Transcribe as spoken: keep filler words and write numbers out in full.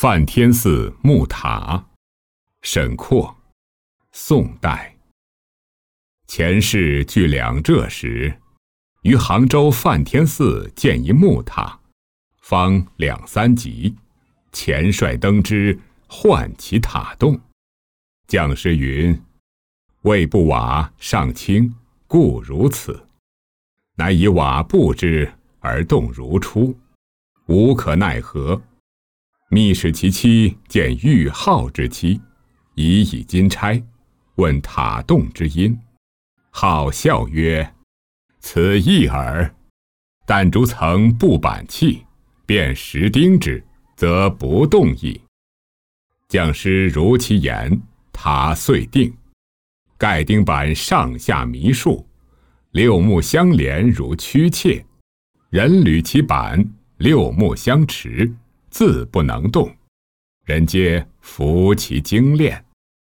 梵天寺木塔，沈括，宋代。前世距两浙时，于杭州梵天寺建一木塔，方两三级，前率登之，唤其塔动。将士云：未布瓦尚轻，故如此。乃以瓦布之，而动如初，无可奈何。密使其妻见玉号之期，以以金钗，问塔动之因。号笑曰：此易耳。但逐层布板器，便石钉之，则不动矣。匠师如其言，塔遂定。盖钉板上下弥数，六木相连如曲切，人履其板，六木相持，自不能动。人皆服其精炼。